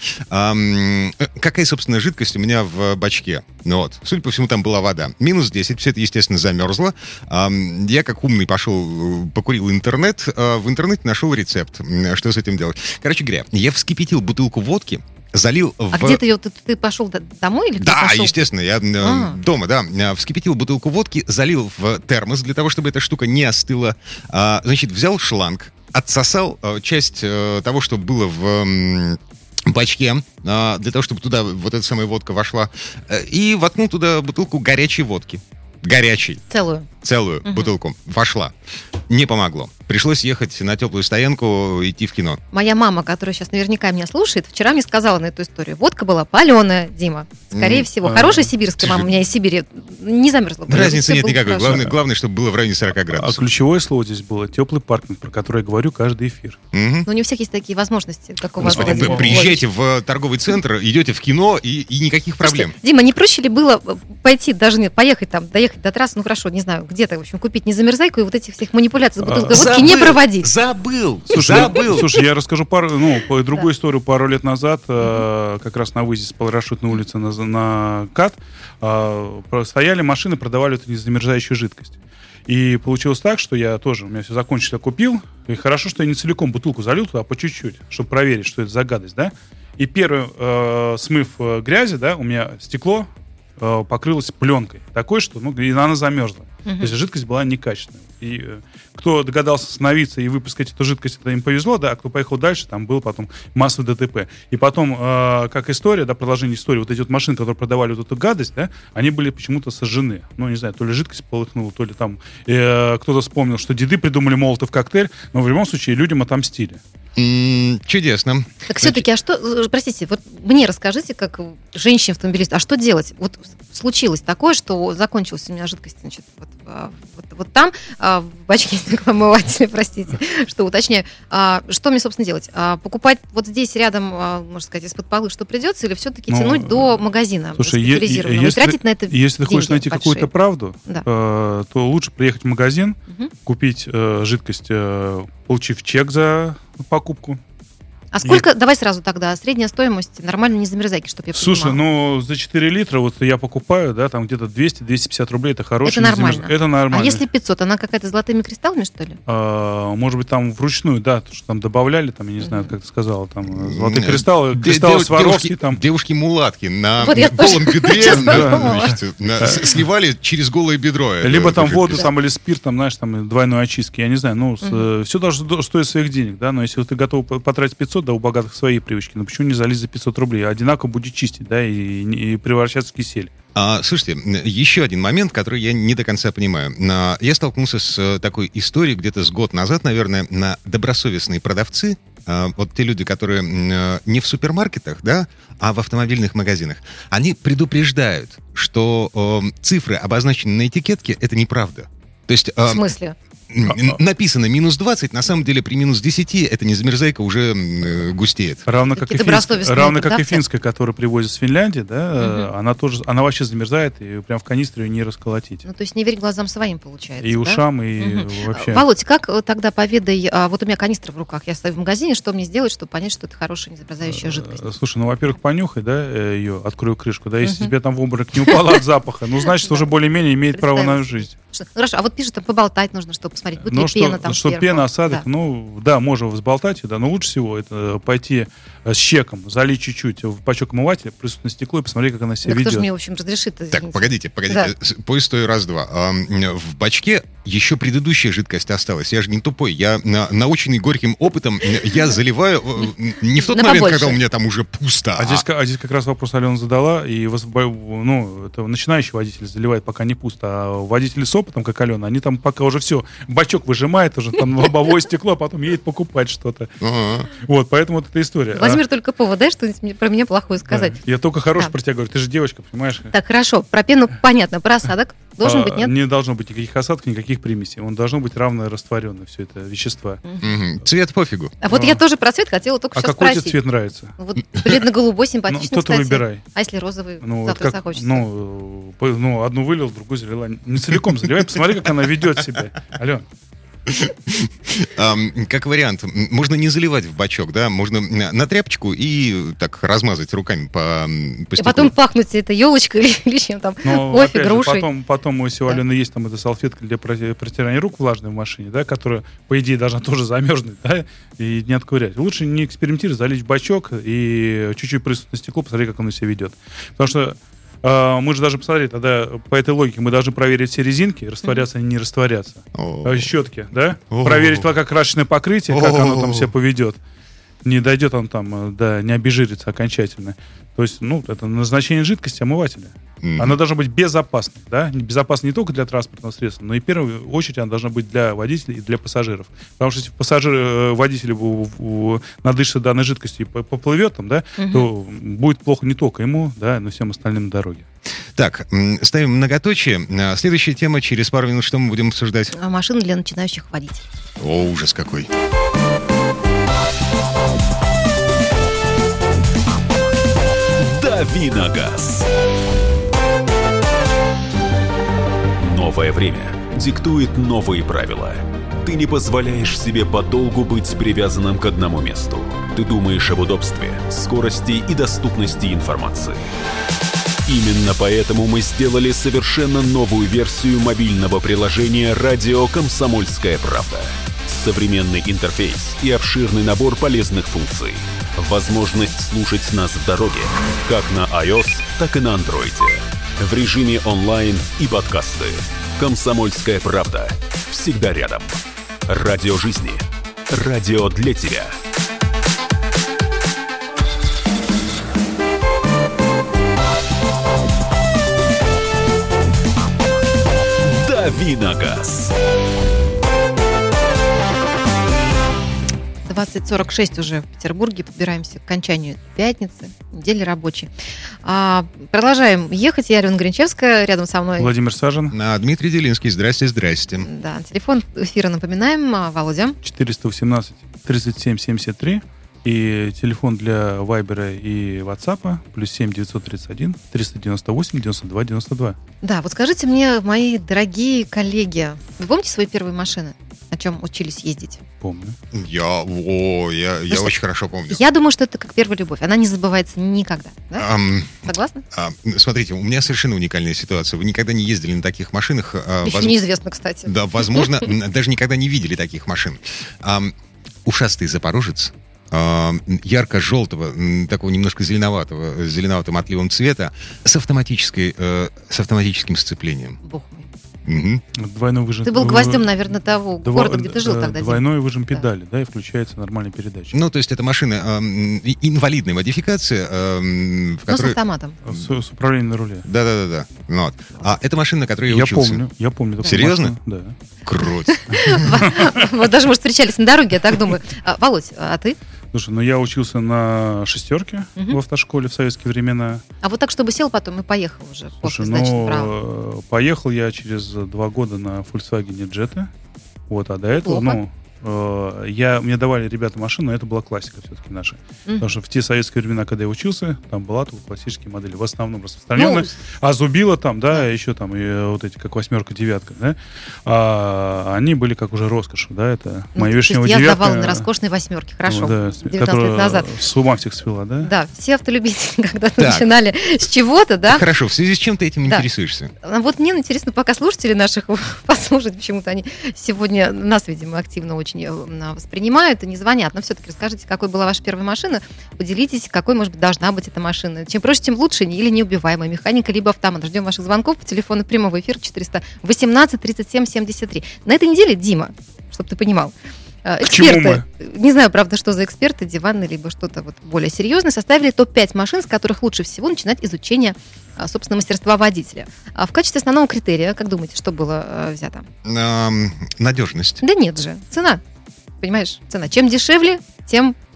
какая, собственно, жидкость у меня в бачке. Вот. Судя по всему, там была вода. Минус 10, все это, естественно, замерзло. Я, как умный, пошел, покурил интернет. В интернете нашел рецепт, что с этим делать. Короче говоря, я вскипятил бутылку водки, залил в... А где ты пошел домой? Или да, пошел? Естественно, я дома, да. Вскипятил бутылку водки, залил в термос для того, чтобы эта штука не остыла. Значит, взял шланг, отсосал часть того, что было в бачке, для того, чтобы туда вот эта самая водка вошла, и воткнул туда бутылку горячей водки. Горячей. Целую бутылку. Вошла. Не помогло. Пришлось ехать на теплую стоянку, идти в кино. Моя мама, которая сейчас наверняка меня слушает, вчера мне сказала на эту историю. Водка была паленая, Дима. Скорее всего. Хорошая сибирская мама у меня из Сибири. Не замерзла. Разницы нет никакой. Главное, чтобы было в районе 40 градусов. А ключевое слово здесь было теплый паркинг, про который я говорю каждый эфир. Но не у всех есть такие возможности, как у вас. Приезжайте в торговый центр, идете в кино, и никаких проблем. Дима, не проще ли было пойти, даже поехать там, доехать до трассы, ну хорошо, не знаю, где-то, в общем, купить незамерзайку и вот этих всех манипуляций с бутылкой водки не проводить? Забыл. Слушай, я расскажу другую историю. Пару лет назад, как раз на выезде с парашютной улицы на КАТ, стояли машины, продавали эту незамерзающую жидкость. И получилось так, что я тоже, у меня все закончилось, я купил. И хорошо, что я не целиком бутылку залил туда, а по чуть-чуть, чтобы проверить, что это за гадость, да. И первый смыв грязи, да, у меня стекло покрылась пленкой такой, что и она замерзла. То есть жидкость была некачественная. И кто догадался остановиться и выпускать эту жидкость, это им повезло, да, а кто поехал дальше, там был потом массовый ДТП. И потом, как история, да, продолжение истории, вот эти вот машины, которые продавали вот эту гадость, да, они были почему-то сожжены. Ну, не знаю, то ли жидкость полыхнула, то ли там кто-то вспомнил, что деды придумали молотов коктейль, но в любом случае людям отомстили. Чудесно. Так все-таки, а что, простите, вот мне расскажите, как женщине-автомобилисту, а что делать? Вот случилось такое, что закончилась у меня жидкость, значит, вот там, в бачке стеклоомывателя, простите, что уточняю. Что мне, собственно, делать? Покупать вот здесь рядом, можно сказать, из-под полы, что придется, или все-таки тянуть до магазина специализированного и тратить на это деньги? Если ты хочешь найти какую-то правду, то лучше приехать в магазин, купить жидкость, получив чек за покупку. А сколько, давай сразу тогда, средняя стоимость нормальной незамерзайки, чтобы я понимала? Слушай, за 4 литра вот я покупаю, да, там где-то 200-250 рублей, это хороший. Это нормально? Это нормально. А если 500, она какая-то с золотыми кристаллами, что ли? Может быть, там вручную, да, то, что там добавляли, там, я не знаю, как ты сказала, там, золотые кристаллы, кристаллы Сваровски, там. Девушки-мулатки на голом бедре сливали через голое бедро. Либо там воду, там, или спирт, там, знаешь, там, двойной очистки, я не знаю, все должно стоить своих денег, да, но если ты готов потратить 500, да, у богатых свои привычки. Но почему не залить за 500 рублей? Одинаково будет чистить, да, и превращаться в кисель. Слушайте, еще один момент, который я не до конца понимаю. Я столкнулся с такой историей где-то с год назад, наверное, на добросовестные продавцы, вот те люди, которые не в супермаркетах, да, а в автомобильных магазинах, они предупреждают, что цифры, обозначенные на этикетке, это неправда. То есть, в смысле? Написано минус 20, на самом деле при минус 10 эта незамерзайка уже густеет. Равно как и финская, которую привозят с Финляндии, да, она вообще замерзает, и прям в канистре ее не расколотить. Ну, то есть не верь глазам своим, получается. И ушам, и вообще. Володь, как тогда поведай, вот у меня канистра в руках, я стою в магазине, что мне сделать, чтобы понять, что это хорошая незамерзающая жидкость? Слушай, во-первых, понюхай, да, ее, открою крышку, да, если тебе там в обморок не упало от запаха, значит, уже более-менее имеет право на жизнь. Хорошо, а вот пишут, там поболтать нужно, чтобы посмотреть, будет ли пена там чтобы пена, осадок, можно взболтать, да, но лучше всего это пойти с чеком, залить чуть-чуть в бачок омывателя, присутствовать на стекло и посмотреть, как она себя ведет. Кто же мне, в общем, разрешит? Так, погодите, да. Поезд стоит раз-два. В бачке еще предыдущая жидкость осталась. Я же не тупой. Я наученный горьким опытом, я заливаю не в тот момент, когда у меня там уже пусто. А здесь как раз вопрос Алена задала, и это начинающий водитель заливает, пока не пусто, а водители с опытом, как Алена, они там пока уже все, бачок выжимает, уже там лобовое стекло, а потом едет покупать что-то. Вот, поэтому вот эта история. Владимир, только повод, дай что-нибудь про меня плохое сказать. Я только хорошее про тебя говорю, ты же девочка, понимаешь? Так, хорошо, про пену понятно, про осадок. Должен быть, нет? Не должно быть никаких осадков, никаких примесей. Он должно быть равнорастворенное, все это вещества. Цвет пофигу. А вот я тоже про цвет хотела только А сейчас какой спросить. тебе цвет нравится? Вот бледно-голубой, симпатичный, Ну, то-то кстати. выбирай. А если розовый? Ну, завтра как, захочется. ну, одну вылил, другую залила. Не целиком заливай, посмотри, как она ведет себя. Алло. Как вариант, можно не заливать в бачок, да, можно на тряпочку и так размазать руками по И стеклу. потом пахнуть это елочкой или чем там, Но, кофе, опять же, грушей. потом, если у Алены есть там эта салфетка для протирания рук влажной в машине, да, которая, по идее, должна тоже замерзнуть, да, и не отковырять. Лучше не экспериментировать, залить в бачок и чуть-чуть прыснуть на стекло, посмотри, как оно себя ведет. Потому что мы же даже посмотрели, тогда по этой логике мы должны проверить все резинки, растворятся они, не растворятся. Щетки, да? Проверить лакокрасочное покрытие, как оно там себя поведет. Не дойдет он там, да, не обезжирится окончательно. То есть, ну, это назначение жидкости омывателя. Она должна быть безопасной, да? Безопасна не только для транспортного средства, но и в первую очередь она должна быть для водителей и для пассажиров. Потому что если водитель надышится данной жидкостью и поплывет там, да, то будет плохо не только ему, да, но и всем остальным на дороге. Так, ставим многоточие. Следующая тема, через пару минут что мы будем обсуждать? Машины для начинающих водителей. О, ужас какой. «Дави на газ». Новое время диктует новые правила. Ты не позволяешь себе подолгу быть привязанным к одному месту. Ты думаешь об удобстве, скорости и доступности информации. Именно поэтому мы сделали совершенно новую версию мобильного приложения «Радио Комсомольская правда». Современный интерфейс и обширный набор полезных функций. Возможность слушать нас в дороге, как на iOS, так и на Android. В режиме онлайн и подкасты. «Комсомольская правда». Всегда рядом. Радио жизни. Радио для тебя. «Дави на газ». 20:46 уже в Петербурге. Подбираемся к окончанию пятницы, недели рабочей. Продолжаем ехать. Я Алена Гринчевская, рядом со мной Владимир Сажин. Дмитрий Делинский. Здрасте. Да, телефон эфира напоминаем. Володя. 418 37 73. И телефон для Вайбера и Ватсапа +7 931 398 92 92. Да, вот скажите мне, мои дорогие коллеги, вы помните свои первые машины? На чем учились ездить? Помню. Я очень хорошо помню. Я думаю, что это как первая любовь. Она не забывается никогда. Да? Согласны? Смотрите, у меня совершенно уникальная ситуация. Вы никогда не ездили на таких машинах. Еще неизвестно, кстати. Да, возможно, даже никогда не видели таких машин. Ушастый запорожец, ярко-желтого, такого немножко зеленоватым отливом цвета, с автоматическим сцеплением. Бог мой. Двойной выжим. Ты был гвоздем, наверное, того города, где ты жил тогда. Двойной выжим педали, да, и включается нормальная передача. Ну, то есть это машина инвалидной модификации, в которой... с автоматом. С управлением на руле. Да. Вот. А это машина, на которой я учился. Я помню. Серьезно? Да. Круть. Вот даже, может, встречались на дороге, я так думаю. Володь, а ты? Слушай, я учился на шестерке в автошколе в советские времена. А вот так, чтобы сел потом и поехал уже после сдачи права? Поехал я через 2 года на Volkswagen Jetta. Вот, а до этого, мне давали ребята машину, но это была классика все-таки наша. Потому что в те советские времена, когда я учился, там была только классические модели, в основном распространенные. А Зубила там, да, еще там и вот эти, как 8-ка, 9-ка, да, они были как уже роскошью, да, это моя вишневая 9-ка. Я сдавала на роскошной 8-ке, хорошо, да, 19 лет назад. С ума всех свела, да? Да, все автолюбители когда-то начинали с чего-то, да? Хорошо, в связи с чем ты этим интересуешься? Вот мне интересно пока слушатели наших послушать, почему-то они сегодня нас, видимо, активно очень воспринимают и не звонят. Но все-таки расскажите, какой была ваша первая машина, поделитесь, какой, может быть, должна быть эта машина. Чем проще, тем лучше, или неубиваемая механика, либо автомат. Ждем ваших звонков по телефону прямого эфира 418 37 73. На этой неделе, Дима, чтобы ты понимал, эксперты, не знаю, правда, что за эксперты, диванные, либо что-то вот более серьезное, составили топ-5 машин, с которых лучше всего начинать изучение, собственно, мастерства водителя. А в качестве основного критерия, как думаете, что было взято? Надежность. Да нет же, цена. Понимаешь, цена. Чем дешевле, тем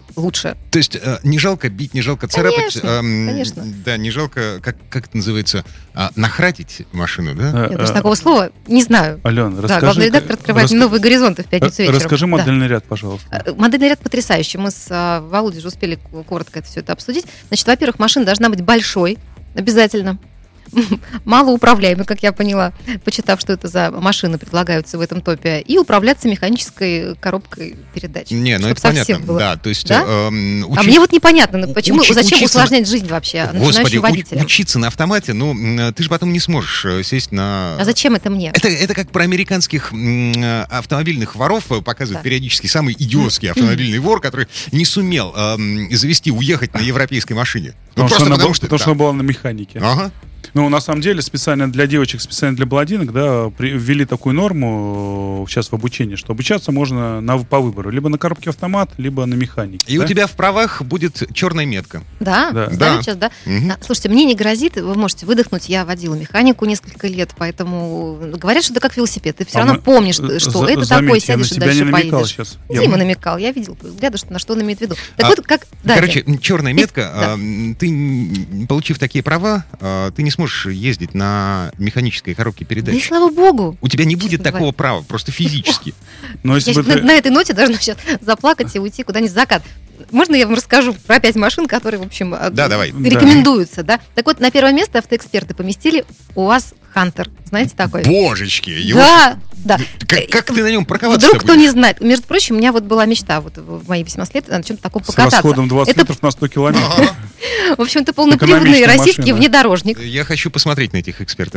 лучше. То есть не жалко бить, не жалко царапать. Конечно. Да, не жалко, как это называется, нахратить машину, да? Я даже такого слова не знаю. Ален, Да, расскажи... главный редактор открывает новые горизонты в пятницу вечером. Расскажи Да. модельный ряд, пожалуйста. Модельный ряд потрясающий. Мы с Володей же успели коротко все это обсудить. Значит, во-первых, машина должна быть большой, обязательно. Малоуправляемый, как я поняла, почитав, что это за машины предлагаются в этом топе, и управляться механической коробкой передач. Не, ну Чтоб это понятно. совсем было. Да, то есть... Да? А мне вот непонятно, почему, зачем усложнять жизнь вообще Господи, начинающим водителям? учиться на автомате, ты же потом не сможешь сесть на... А зачем это мне? Это как про американских автомобильных воров показывают периодически. Самый идиотский автомобильный вор, который не сумел уехать на европейской машине. Потому что она была на механике. Ага. Ну, на самом деле, специально для девочек, специально для блондинок, да, ввели такую норму сейчас в обучении, что обучаться можно по выбору. Либо на коробке автомат, либо на механике. И у тебя в правах будет черная метка. Да. Сейчас, да. Слушайте, мне не грозит, вы можете выдохнуть. Я водила механику несколько лет, поэтому говорят, что это как велосипед. Ты все равно помнишь, что это такое, сядешь и дальше поедешь. Сейчас. Дима намекал, я видел взгляды, на что он имеет в виду. Короче, черная метка, ты, получив такие права, ты не сможешь ездить на механической коробке передач. Да и слава богу. У тебя не будет такого права, просто физически. Но если на этой ноте должна сейчас заплакать и уйти куда-нибудь в закат. Можно я вам расскажу про 5 машин, которые, в общем, давай. рекомендуются, да? Так вот, на первое место автоэксперты поместили УАЗ Хантер. Знаете такой? Божечки! Да. Как ты на нем парковаться Вдруг кто не знает. Между прочим, у меня вот была мечта вот в мои 18 лет на чем-то таком покататься. С расходом 20 литров на 100 километров. В общем, это полноприводный российский внедорожник. Я хочу посмотреть на этих экспертов.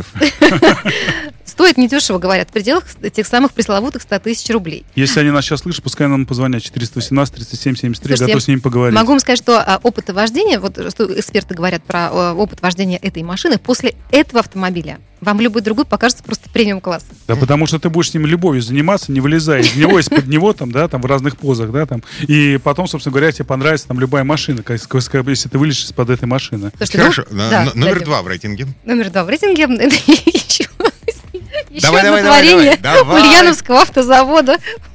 Стоит недешево, говорят, в пределах тех самых пресловутых 100 тысяч рублей. Если они нас сейчас слышат, пускай нам позвонят 418-37-73, готов с ними поговорить. Могу вам сказать, что опыт вождения, вот что эксперты говорят про опыт вождения этой машины, после этого автомобиля вам любой другой покажется просто премиум-класс. Да, потому что ты будешь с ним любовью заниматься, не вылезая из него, из-под него, там, да, там, в разных позах, да, там. И потом, собственно говоря, тебе понравится там любая машина, если ты вылезешь из-под этой машины. Слушайте, хорошо. Номер 2 в рейтинге. Номер 2 в рейтинге. Это еще давай, творение Ульяновского автозавода.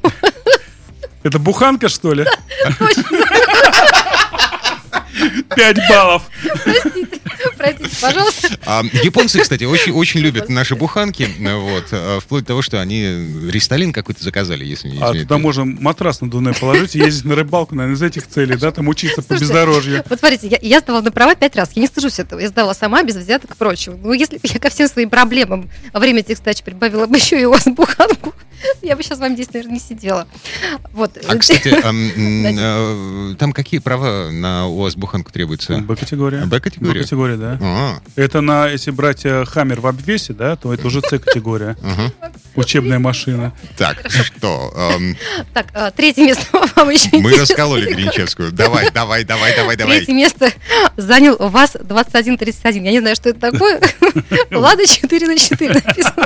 Это буханка, что ли? 5 баллов. Простите, пожалуйста. Японцы, кстати, очень любят наши буханки, вплоть до того, что они Ристалин какой-то заказали, если не изменяет. Туда можно матрас надувной положить и ездить на рыбалку, наверное, из этих целей, да, там учиться по бездорожью. Вот смотрите, я сдавала на права 5 раз, я не стыжусь этого, я сдала сама, без взяток и прочего. Ну, если бы я ко всем своим проблемам во время этих сдач прибавила бы еще и у вас буханку, я бы сейчас с вами здесь, наверное, не сидела. Вот. А, кстати, там какие права на УАЗ буханку требуются? Б-категория. Б-категория? Б-категория, да. Это если брать Хаммер в обвесе, да, то это уже С-категория. Учебная машина. Так, что? Так, третье место вам еще интересно. Мы раскололи Гринчевскую. Давай. Третье место занял ВАЗ-2131. Я не знаю, что это такое. Лада 4/4 написано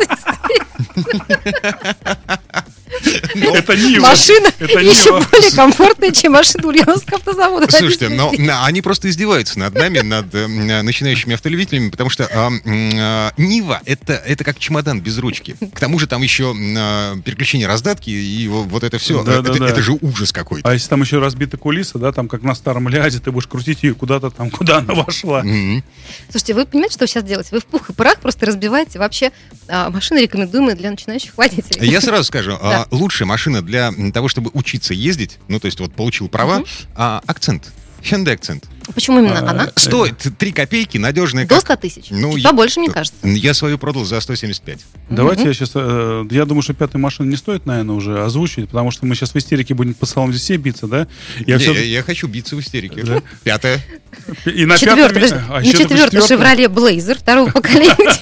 здесь. Это Нива. Машина Это еще Нива. более комфортная, чем машина Ульяновского автозавода. Слушайте, но они просто издеваются над нами, над начинающими автолюбителями, потому что Нива это как чемодан без ручки. К тому же там еще переключение раздатки и вот это все. Это же ужас какой-то. А если там еще разбита кулиса, да, там как на старом ляде, ты будешь крутить ее куда-то там, куда она вошла. Слушайте, вы понимаете, что вы сейчас делаете? Вы в пух и прах просто разбиваете вообще машины, рекомендуемые для начинающих водителей. Я сразу скажу, лучшая машина для того, чтобы учиться ездить, ну, то есть вот получил права, Акцент. Hyundai Accent. Почему именно она? Стоит 3 копейки, надежная. До 100 тысяч. Ну, побольше, мне кажется. Я свою продал за 175. Давайте я сейчас... Я думаю, что 5-ю машину не стоит, наверное, уже озвучить, потому что мы сейчас в истерике будем по салону здесь все биться, да? Я хочу биться в истерике. Да? 5-я. И на 4-й. Не 4-й, Chevrolet Blazer второго поколения.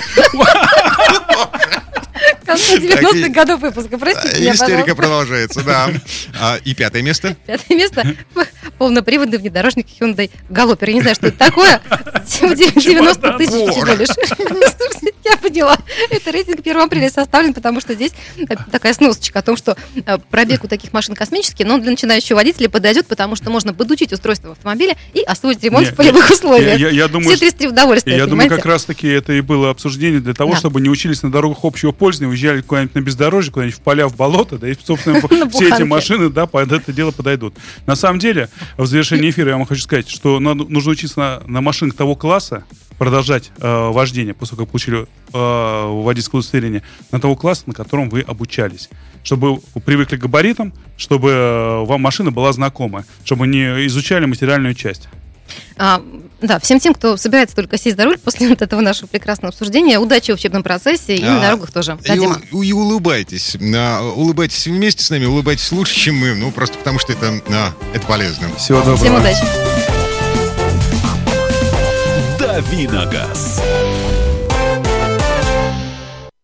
Конца 90-х годов выпуска, простите меня, истерика продолжается, да. И 5-е место? 5-е место полноприводный внедорожник Hyundai Galloper. Я не знаю, что это такое. 90 тысяч всего лишь. Я поняла. Это рейтинг 1 апреля составлен, потому что здесь такая сносочка о том, что пробег у таких машин космический, но он для начинающего водителя подойдет, потому что можно подучить устройство в автомобиле и освоить ремонт в полевых условиях. Я думаю, все 303 удовольствия. Я думаю, как раз-таки это и было обсуждение для того, чтобы не учились на дорогах общего пользования, уезжали куда-нибудь на бездорожье, куда-нибудь в поля, в болото, да, и, собственно, все эти машины, да, под это дело подойдут. На самом деле, в завершении эфира я вам хочу сказать, что нужно учиться на машинах того класса, продолжать вождение, после того, как получили водительское удостоверение, на того класса, на котором вы обучались. Чтобы вы привыкли к габаритам, чтобы вам машина была знакома, чтобы не изучали материальную часть. Да, всем тем, кто собирается только сесть за руль после вот этого нашего прекрасного обсуждения, удачи в учебном процессе и на дорогах тоже. Да, Дима? И улыбайтесь. Улыбайтесь вместе с нами, улыбайтесь лучше, чем мы. Ну, просто потому что это полезно. Всего доброго. Всем удачи. Дави на газ.